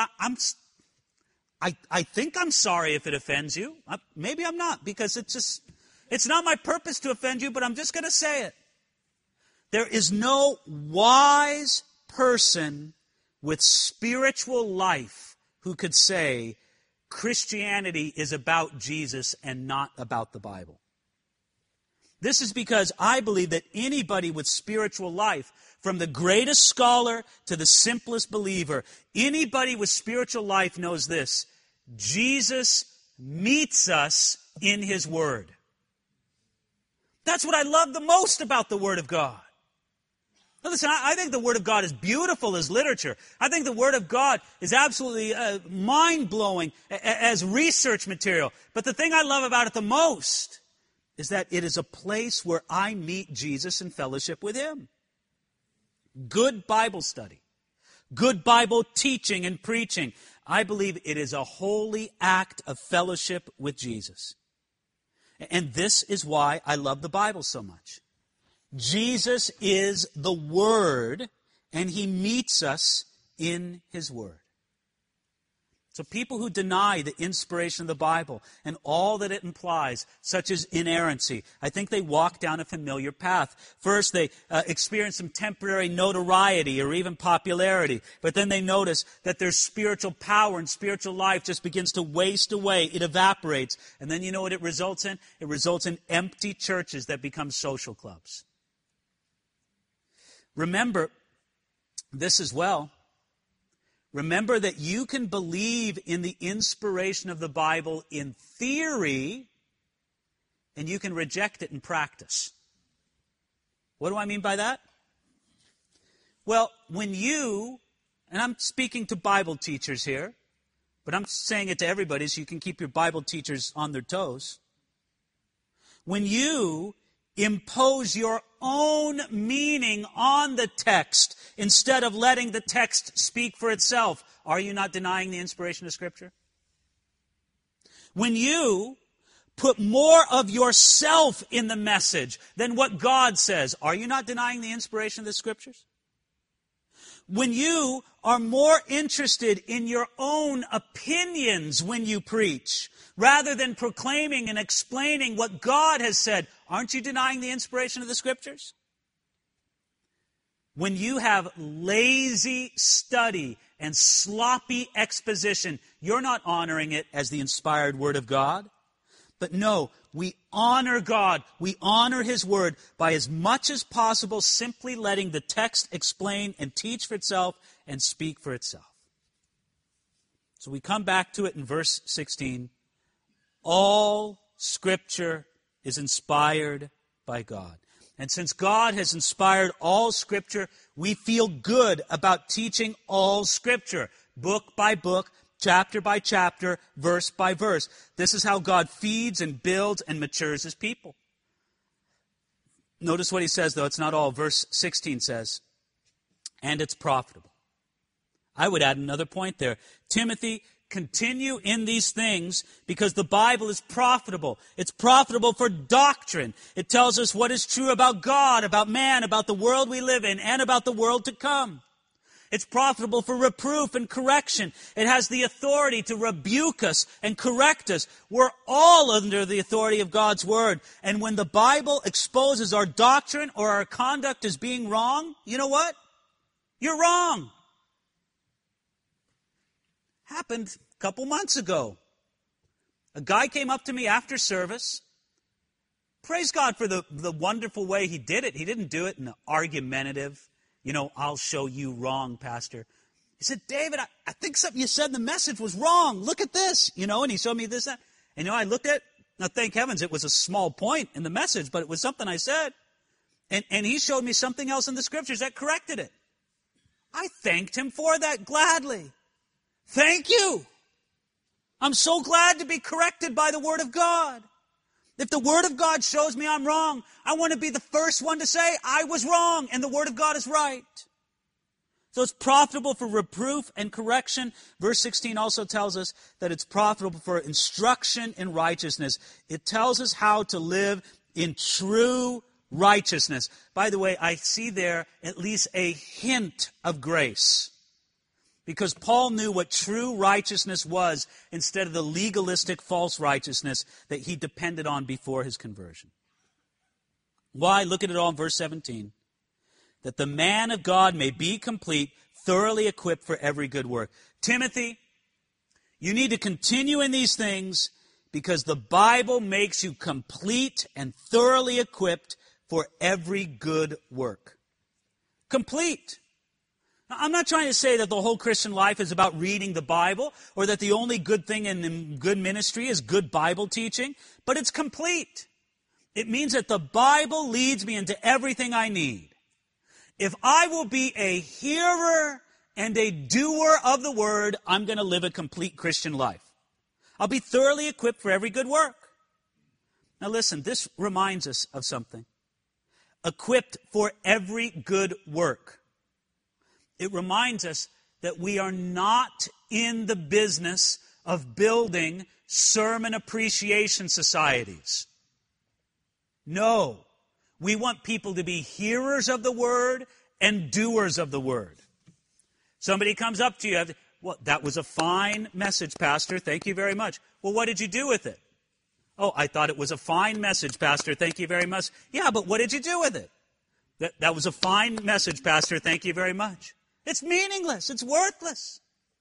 I think I'm sorry if it offends you. Maybe I'm not, because it's not my purpose to offend you, but I'm just going to say it. There is no wise person with spiritual life who could say Christianity is about Jesus and not about the Bible. This is because I believe that anybody with spiritual life, from the greatest scholar to the simplest believer, anybody with spiritual life knows this: Jesus meets us in his Word. That's what I love the most about the Word of God. Now listen, I think the Word of God is beautiful as literature. I think the Word of God is absolutely mind-blowing as research material. But the thing I love about it the most is that it is a place where I meet Jesus and fellowship with him. Good Bible study, good Bible teaching and preaching. I believe it is a holy act of fellowship with Jesus. And this is why I love the Bible so much. Jesus is the Word, and he meets us in his Word. So people who deny the inspiration of the Bible and all that it implies, such as inerrancy, I think they walk down a familiar path. First, they experience some temporary notoriety or even popularity, but then they notice that their spiritual power and spiritual life just begins to waste away. It evaporates. And then you know what it results in? It results in empty churches that become social clubs. Remember this as well. Remember that you can believe in the inspiration of the Bible in theory, and you can reject it in practice. What do I mean by that? Well, when you, and I'm speaking to Bible teachers here, but I'm saying it to everybody so you can keep your Bible teachers on their toes. When you impose your own meaning on the text instead of letting the text speak for itself, are you not denying the inspiration of Scripture? When you put more of yourself in the message than what God says, are you not denying the inspiration of the Scriptures? When you are more interested in your own opinions when you preach, rather than proclaiming and explaining what God has said, aren't you denying the inspiration of the Scriptures? When you have lazy study and sloppy exposition. You're not honoring it as the inspired Word of God. But no, we honor God. We honor His Word by as much as possible simply letting the text explain and teach for itself and speak for itself. So we come back to it in verse 16. All Scripture is inspired by God. And since God has inspired all Scripture, we feel good about teaching all Scripture, book by book, chapter by chapter, verse by verse. This is how God feeds and builds and matures His people. Notice what he says, though. It's not all. Verse 16 says, and it's profitable. I would add another point there. Timothy, continue in these things because the Bible is profitable. It's profitable for doctrine. It tells us what is true about God, about man, about the world we live in, and about the world to come. It's profitable for reproof and correction. It has the authority to rebuke us and correct us. We're all under the authority of God's Word. And when the Bible exposes our doctrine or our conduct as being wrong, you know what? You're wrong. Happened a couple months ago. A guy came up to me after service. Praise God for the wonderful way he did it. He didn't do it in an argumentative, I'll show you wrong, Pastor. He said, David, I think something you said in the message was wrong. Look at this, and he showed me this, that. And, I looked at it. Now, thank heavens, it was a small point in the message, but it was something I said. And he showed me something else in the Scriptures that corrected it. I thanked him for that gladly. Thank you. I'm so glad to be corrected by the Word of God. If the Word of God shows me I'm wrong, I want to be the first one to say I was wrong and the Word of God is right. So it's profitable for reproof and correction. Verse 16 also tells us that it's profitable for instruction in righteousness. It tells us how to live in true righteousness. By the way, I see there at least a hint of grace. Because Paul knew what true righteousness was instead of the legalistic false righteousness that he depended on before his conversion. Why? Look at it all in verse 17. That the man of God may be complete, thoroughly equipped for every good work. Timothy, you need to continue in these things because the Bible makes you complete and thoroughly equipped for every good work. Complete. I'm not trying to say that the whole Christian life is about reading the Bible or that the only good thing in good ministry is good Bible teaching, but it's complete. It means that the Bible leads me into everything I need. If I will be a hearer and a doer of the Word, I'm going to live a complete Christian life. I'll be thoroughly equipped for every good work. Now listen, this reminds us of something. Equipped for every good work. It reminds us that we are not in the business of building sermon appreciation societies. No, we want people to be hearers of the Word and doers of the Word. Somebody comes up to you, well, that was a fine message, Pastor. Thank you very much. Well, what did you do with it? Oh, I thought it was a fine message, Pastor. Thank you very much. Yeah, but what did you do with it? That was a fine message, Pastor. Thank you very much. It's meaningless. It's worthless.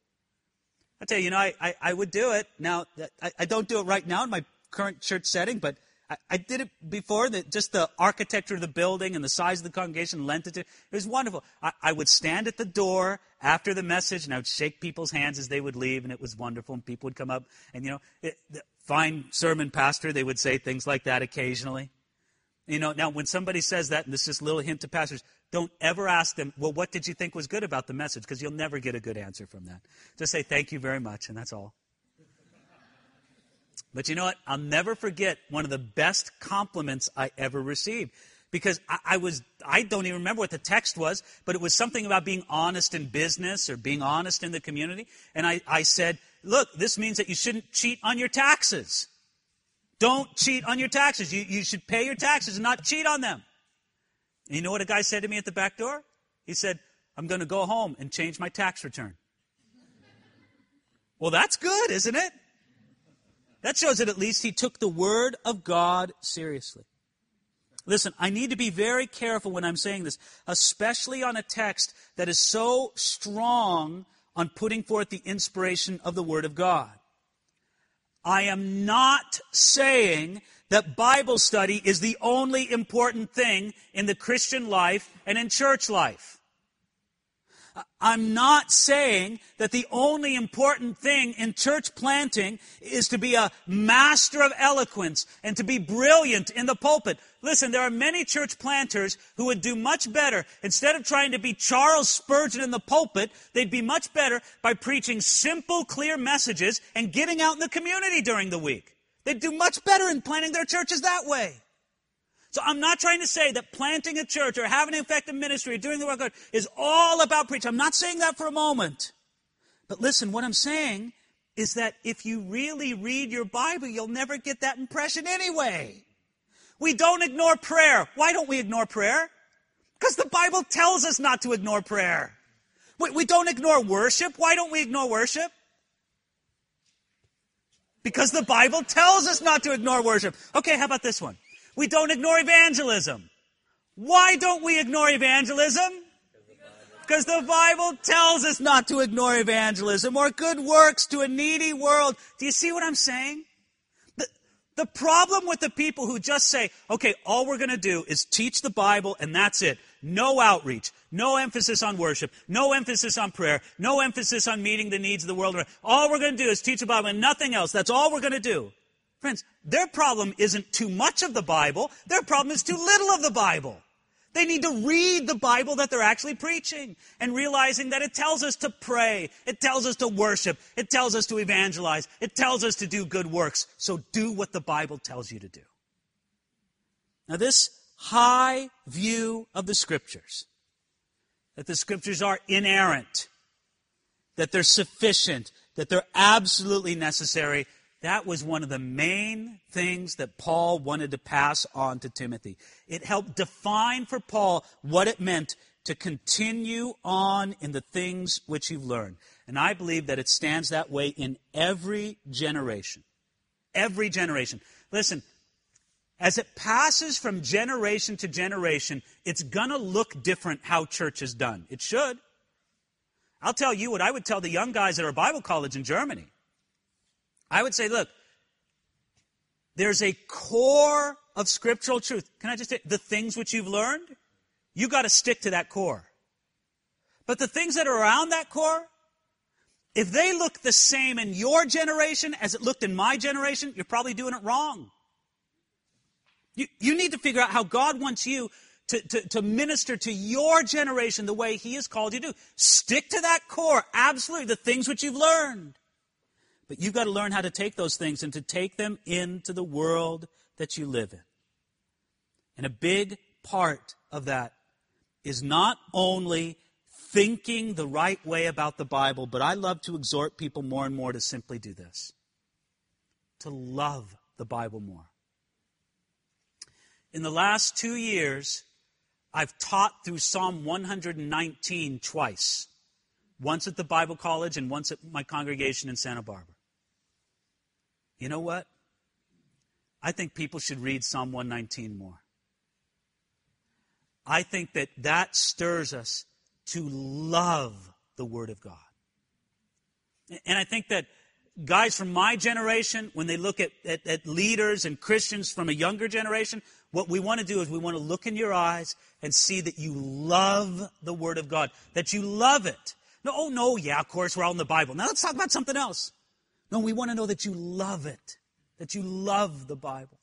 I tell you, I would do it. Now, I don't do it right now in my current church setting, but I did it before. Just the architecture of the building and the size of the congregation lent it to it. It was wonderful. I would stand at the door after the message, and I would shake people's hands as they would leave, and it was wonderful. And people would come up, and, fine sermon, Pastor, they would say things like that occasionally. Now, when somebody says that, and this is a little hint to pastors, don't ever ask them, well, what did you think was good about the message? Because you'll never get a good answer from that. Just say, thank you very much, and that's all. But you know what? I'll never forget one of the best compliments I ever received. Because I don't even remember what the text was, but it was something about being honest in business or being honest in the community. And I said, look, this means that you shouldn't cheat on your taxes. Don't cheat on your taxes. You should pay your taxes and not cheat on them. And you know what a guy said to me at the back door? He said, I'm going to go home and change my tax return. Well, that's good, isn't it? That shows that at least he took the Word of God seriously. Listen, I need to be very careful when I'm saying this, especially on a text that is so strong on putting forth the inspiration of the Word of God. I am not saying that Bible study is the only important thing in the Christian life and in church life. I'm not saying that the only important thing in church planting is to be a master of eloquence and to be brilliant in the pulpit. Listen, there are many church planters who would do much better. Instead of trying to be Charles Spurgeon in the pulpit, they'd be much better by preaching simple, clear messages and getting out in the community during the week. They'd do much better in planting their churches that way. So I'm not trying to say that planting a church or having an effective ministry or doing the work of God is all about preaching. I'm not saying that for a moment. But listen, what I'm saying is that if you really read your Bible, you'll never get that impression anyway. We don't ignore prayer. Why don't we ignore prayer? Because the Bible tells us not to ignore prayer. We don't ignore worship. Why don't we ignore worship? Because the Bible tells us not to ignore worship. Okay, how about this one? We don't ignore evangelism. Why don't we ignore evangelism? Because the Bible tells us not to ignore evangelism or good works to a needy world. Do you see what I'm saying? The problem with the people who just say, okay, all we're going to do is teach the Bible and that's it. No outreach, no emphasis on worship, no emphasis on prayer, no emphasis on meeting the needs of the world. All we're going to do is teach the Bible and nothing else. That's all we're going to do. Friends, their problem isn't too much of the Bible. Their problem is too little of the Bible. They need to read the Bible that they're actually preaching and realizing that it tells us to pray. It tells us to worship. It tells us to evangelize. It tells us to do good works. So do what the Bible tells you to do. Now this high view of the Scriptures, that the Scriptures are inerrant, that they're sufficient, that they're absolutely necessary, that was one of the main things that Paul wanted to pass on to Timothy. It helped define for Paul what it meant to continue on in the things which you've learned. And I believe that it stands that way in every generation. Every generation. Listen, as it passes from generation to generation, it's going to look different how church is done. It should. I'll tell you what I would tell the young guys at our Bible college in Germany. I would say, look, there's a core of scriptural truth. Can I just say, the things which you've learned, you got to stick to that core. But the things that are around that core, if they look the same in your generation as it looked in my generation, you're probably doing it wrong. You need to figure out how God wants you to minister to your generation the way He has called you to. Stick to that core, absolutely, the things which you've learned. But you've got to learn how to take those things and to take them into the world that you live in. And a big part of that is not only thinking the right way about the Bible, but I love to exhort people more and more to simply do this. To love the Bible more. In the last 2 years, I've taught through Psalm 119 twice. Once at the Bible college and once at my congregation in Santa Barbara. You know what? I think people should read Psalm 119 more. I think that stirs us to love the Word of God. And I think that guys from my generation, when they look at leaders and Christians from a younger generation, what we want to do is we want to look in your eyes and see that you love the Word of God, that you love it. No, yeah, of course, we're all in the Bible. Now let's talk about something else. No, we want to know that you love it, that you love the Bible.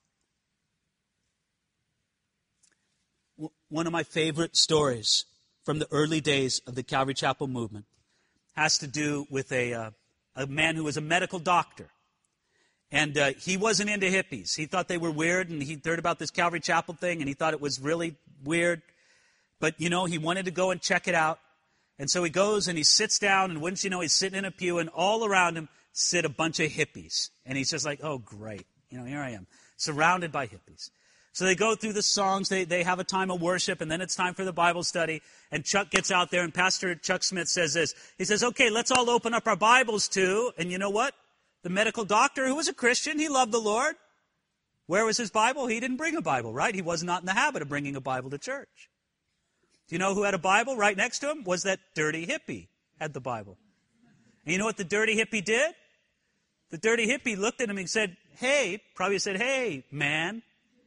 One of my favorite stories from the early days of the Calvary Chapel movement has to do with a man who was a medical doctor. And he wasn't into hippies. He thought they were weird, and he heard about this Calvary Chapel thing, and he thought it was really weird. But, he wanted to go and check it out. And so he goes and he sits down, and wouldn't you know, he's sitting in a pew, and all around him sit a bunch of hippies. And he's just like, oh, great. Here I am, surrounded by hippies. So they go through the songs, they have a time of worship, and then it's time for the Bible study. And Chuck gets out there, and Pastor Chuck Smith says this. He says, okay, let's all open up our Bibles to, and you know what? The medical doctor, who was a Christian, he loved the Lord. Where was his Bible? He didn't bring a Bible, right? He was not in the habit of bringing a Bible to church. Do you know who had a Bible right next to him? Was that dirty hippie had the Bible. And you know what the dirty hippie did? The dirty hippie looked at him and said, hey, probably said, hey, man,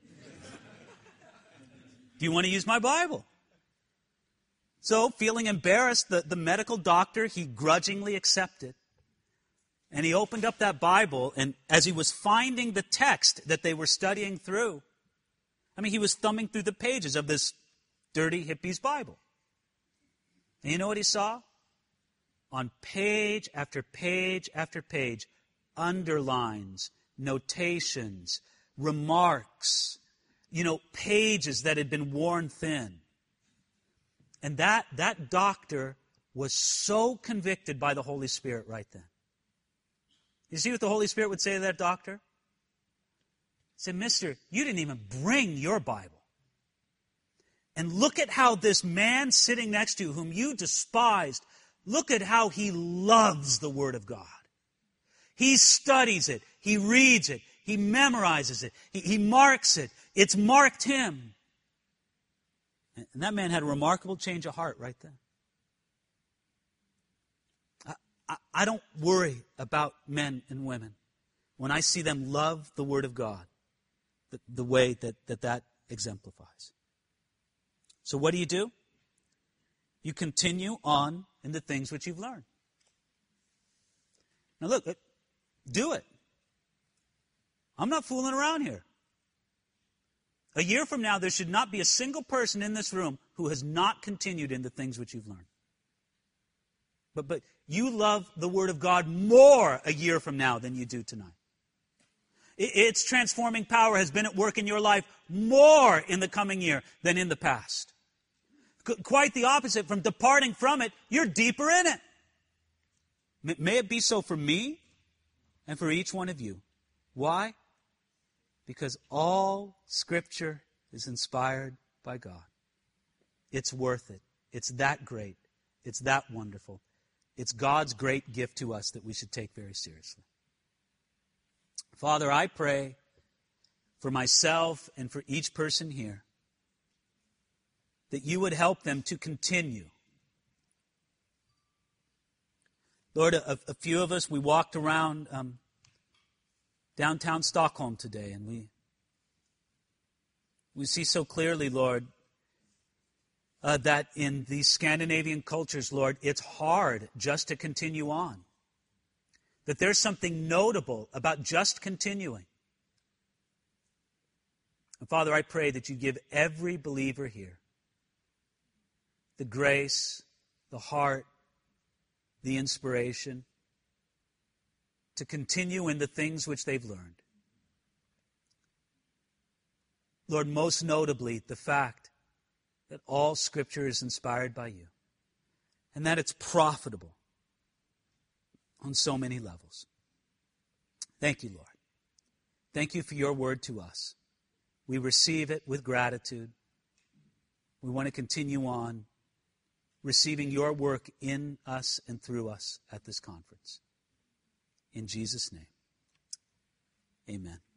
do you want to use my Bible? So, feeling embarrassed, the medical doctor, he grudgingly accepted. And he opened up that Bible, and as he was finding the text that they were studying through, he was thumbing through the pages of this dirty hippie's Bible. And you know what he saw? On page after page after page, underlines, notations, remarks, pages that had been worn thin. And that doctor was so convicted by the Holy Spirit right then. You see what the Holy Spirit would say to that doctor? He said, mister, you didn't even bring your Bible. And look at how this man sitting next to you, whom you despised, look at how he loves the Word of God. He studies it. He reads it. He memorizes it. He marks it. It's marked him. And that man had a remarkable change of heart right then. I don't worry about men and women when I see them love the Word of God the way that exemplifies. So what do? You continue on in the things which you've learned. Now look, do it. I'm not fooling around here. A year from now, there should not be a single person in this room who has not continued in the things which you've learned. But you love the Word of God more a year from now than you do tonight. Its transforming power has been at work in your life more in the coming year than in the past. Quite the opposite. From departing from it, you're deeper in it. May it be so for me and for each one of you. Why? Because all Scripture is inspired by God. It's worth it. It's that great. It's that wonderful. It's God's great gift to us that we should take very seriously. Father, I pray for myself and for each person here that you would help them to continue. Lord, a few of us, we walked around downtown Stockholm today, and we see so clearly, Lord, that in these Scandinavian cultures, Lord, it's hard just to continue on. That there's something notable about just continuing. And Father, I pray that you give every believer here the grace, the heart, the inspiration to continue in the things which they've learned. Lord, most notably, the fact that all Scripture is inspired by you and that it's profitable on so many levels. Thank you, Lord. Thank you for your word to us. We receive it with gratitude. We want to continue on receiving your work in us and through us at this conference. In Jesus' name, amen.